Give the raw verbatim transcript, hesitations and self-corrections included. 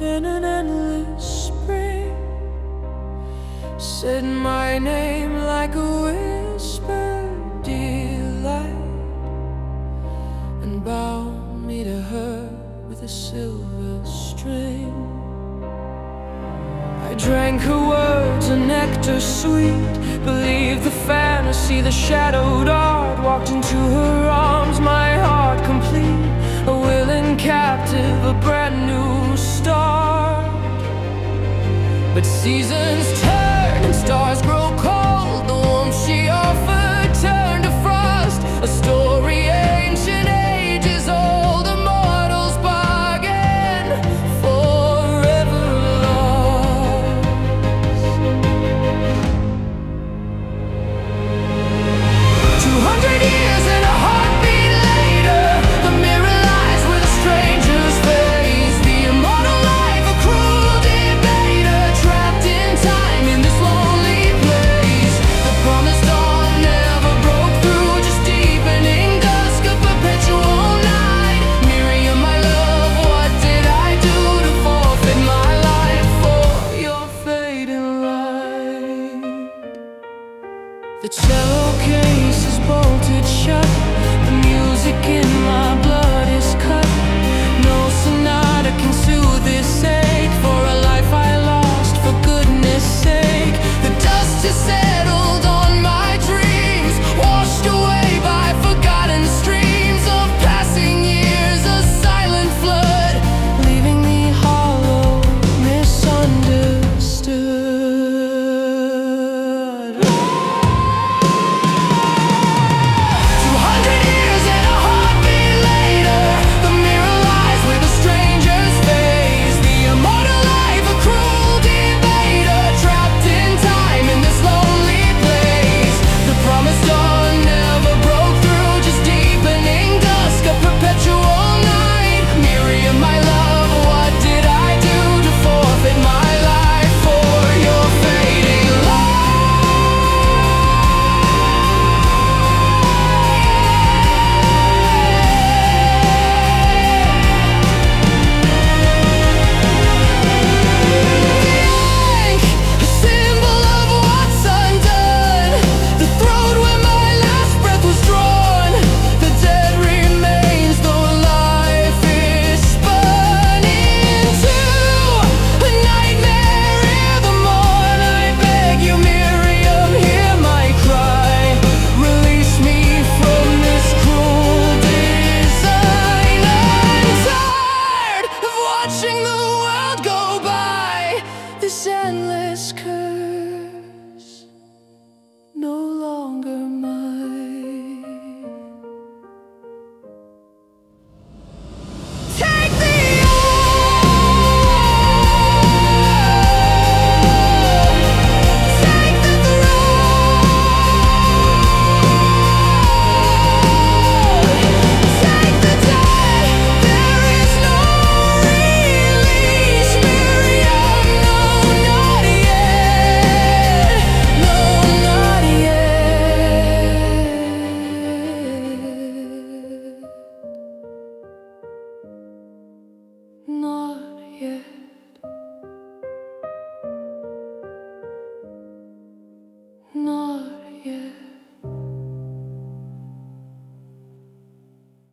in an endless spring, said my name like a whispered delight, and bound me to her with a silver string. I drank her words, a nectar sweet, believed the fantasy, the shadowed art, walked into her arms, my heart complete, a willing captive, a brand new start. But seasons turn and stars grow cold, the warmth she offered turned to frost, a story ancient, ages old, a mortal's bargain, forever lost. Two hundred years and a heartbeat later, the mirror lies with a stranger's face, the immortal life, a cruel debater, trapped in time in this lonely place. The promised dawn never broke through, just deepening dusk, a perpetual night. Miriam, my love, what did I do to forfeit my life for your fading light? The cello case is bolted shut, the music in my blood is cut. No sonata can soothe this ache, for a life I lost, for goodness sake. The dust has settled on my dreams, washed away by forgotten streams of passing years, a silent flood, leaving me hollow, misunderstood. Two hundred years and a heartbeat later, the mirror lies with a stranger's face, the immortal life, a cruel debater, trapped in time in this lonely place. The promised dawn never broke through, just deepening dusk, a perpetual night. Miriam, my love, what did I do to forfeit my life for your fading Ink, a symbol of what's undone, the throat where my last breath was drawn. The dead remains, though life is spun into a nightmare. Hear the mourn, I beg you, Miriam, hear my cry. Release me from this cruel design. I'm tired of watching the world go by, this endless curve.